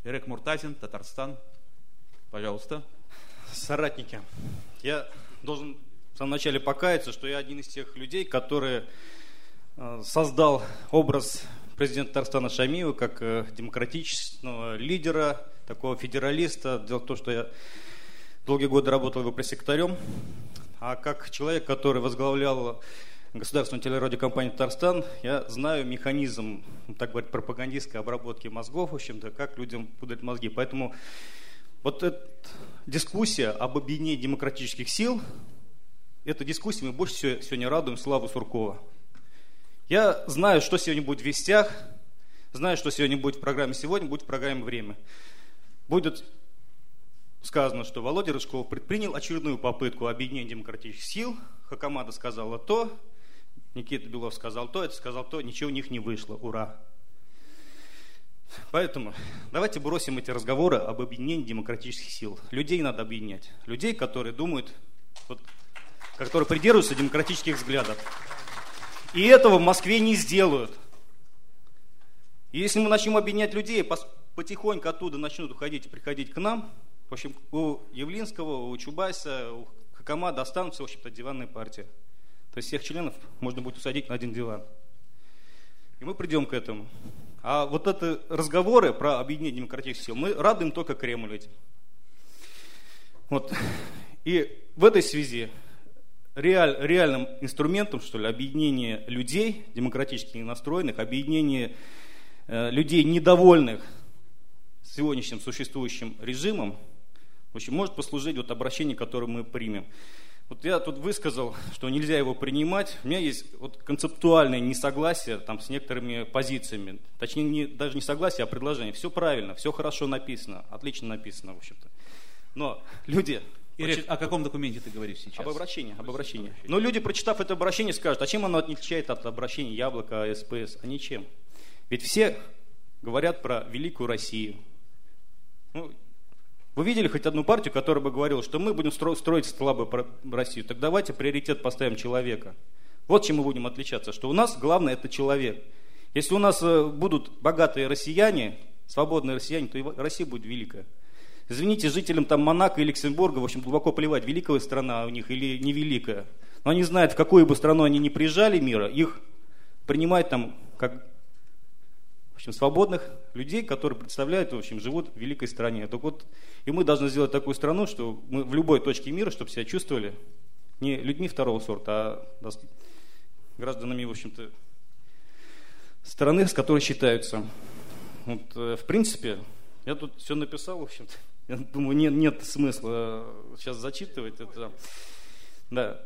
Ирек Муртазин, Татарстан. Пожалуйста. Соратники, я должен в самом начале покаяться, что я один из тех людей, который создал образ президента Татарстана Шаймиева как демократичного лидера, такого федералиста. Дело в том, что я долгие годы работал его пресс-секретарем, а как человек, который возглавлял государственную телерадиокомпанию «Татарстан», я знаю механизм, так говорить, пропагандистской обработки мозгов, в общем-то, как людям пудрят мозги. Поэтому вот эта дискуссия об объединении демократических сил, эта дискуссия, мы больше всего сегодня радуем Славу Суркова. Я знаю, что сегодня будет в «Вестях», знаю, что сегодня будет в программе «Сегодня», будет в программе «Время». Будет сказано, что Володя Рыжков предпринял очередную попытку объединения демократических сил. Хакамада сказала то, Никита Белов сказал то, это сказал то, ничего у них не вышло. Ура! Поэтому давайте бросим эти разговоры об объединении демократических сил. Людей надо объединять. Людей, которые думают, которые придерживаются демократических взглядов. И этого в Москве не сделают. И если мы начнем объединять людей, потихоньку оттуда начнут уходить и приходить к нам, в общем, у Явлинского, у Чубайса, у Хакамада останутся, в общем-то, диванные партии. То есть всех членов можно будет усадить на один диван. И мы придем к этому. А вот это разговоры про объединение демократических сил, мы радуем только Кремль этим. Вот. И в этой связи реальным инструментом, что ли, объединение людей, демократически настроенных, объединение людей, недовольных сегодняшним существующим режимом, в общем, может послужить вот обращение, которое мы примем. Вот я тут высказал, что нельзя его принимать. У меня есть вот концептуальное несогласие там, с некоторыми позициями. Точнее, даже не согласие, а предложение. Все правильно, все хорошо написано, отлично написано, в общем-то. Но люди... Ирек, о каком документе ты говоришь сейчас? Об обращении. Но люди, прочитав это обращение, скажут, а чем оно отличает от обращения Яблока, СПС? А ничем. Ведь все говорят про великую Россию. Ну, вы видели хоть одну партию, которая бы говорила, что мы будем строить слабую Россию? Так давайте приоритет поставим человека. Вот чем мы будем отличаться, что у нас главное это человек. Если у нас будут богатые россияне, свободные россияне, то и Россия будет великая. Извините, жителям там Монако и Люксембурга, в общем, глубоко плевать, великая страна у них или невеликая. Но они знают, в какую бы страну они ни приезжали мира, их принимают там как... В общем, свободных людей, которые представляют, в общем, живут в великой стране. Так вот, и мы должны сделать такую страну, что мы в любой точке мира, чтобы себя чувствовали не людьми второго сорта, а гражданами, в общем-то, страны, с которой считаются. Вот, в принципе, я тут все написал, в общем-то. Я думаю, нет смысла сейчас зачитывать это. Да.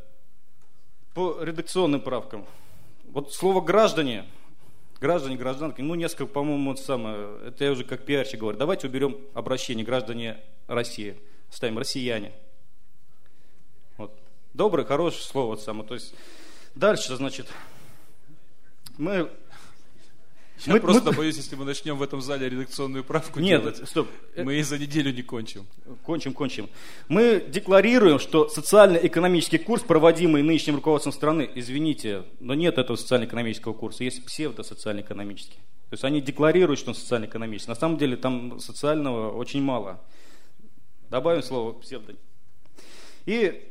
По редакционным правкам. Вот слово «граждане», гражданки, ну, несколько, по-моему, это я уже как пиарщик говорю. Давайте уберем обращение «граждане России». Ставим «россияне». Вот. Доброе, хорошее слово. То есть, дальше, значит, мы просто боюсь, если мы начнем в этом зале редакционную правку делать, стоп. Мы и за неделю не кончим. Кончим. Мы декларируем, что социально-экономический курс, проводимый нынешним руководством страны, извините, но нет этого социально-экономического курса, есть псевдо-социально-экономический. То есть они декларируют, что он социально-экономический. На самом деле там социального очень мало. Добавим слово псевдо. И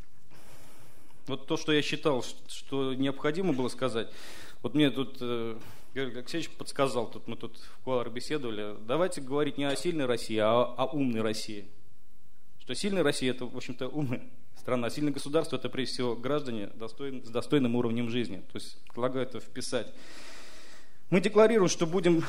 вот то, что я считал, что необходимо было сказать, вот мне тут... Георгий Алексеевич подсказал, мы тут в кулуарах беседовали, давайте говорить не о сильной России, а о умной России. Что сильная Россия это, в общем-то, умная страна, а сильное государство это, прежде всего, граждане с достойным уровнем жизни. То есть, предлагаю это вписать. Мы декларируем, что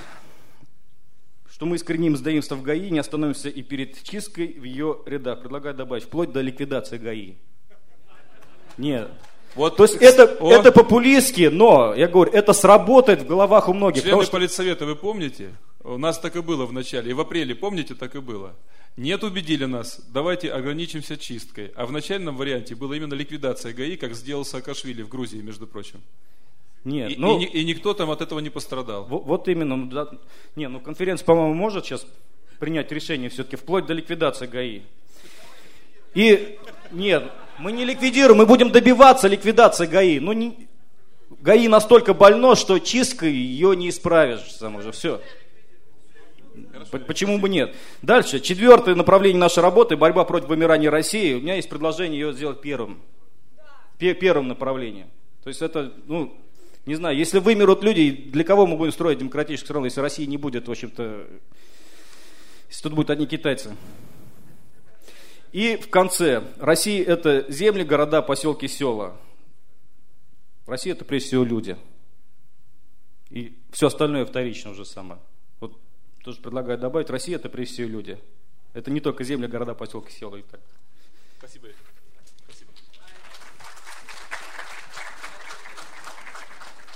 мы искореним сдаимство в ГАИ, не остановимся и перед чисткой в ее рядах. Предлагаю добавить, вплоть до ликвидации ГАИ. Нет. Вот, то есть это популистски, но, я говорю, это сработает в головах у многих. Члены политсовета, вы помните? У нас так и было в начале. И в апреле, помните, так и было. Нет, убедили нас, давайте ограничимся чисткой. А в начальном варианте была именно ликвидация ГАИ, как сделал Саакашвили в Грузии, между прочим. Нет, и никто там от этого не пострадал. Вот именно. Да, конференция, по-моему, может сейчас принять решение все-таки вплоть до ликвидации ГАИ. И нет, мы не ликвидируем, мы будем добиваться ликвидации ГАИ. ГАИ настолько больно, что чисткой ее не исправишь сам уже, все. Почему бы нет? Дальше, 4-е направление нашей работы, борьба против вымирания России. У меня есть предложение ее сделать первым направлением. То есть это, не знаю, если вымерут люди, для кого мы будем строить демократическую страну, если России не будет, в общем-то, если тут будут одни китайцы. И в конце, Россия это земли, города, поселки, села. Россия это прежде всего люди. И все остальное вторично уже самое. Вот тоже предлагаю добавить, Россия это прежде всего люди. Это не только земли, города, поселки, села и так. Спасибо.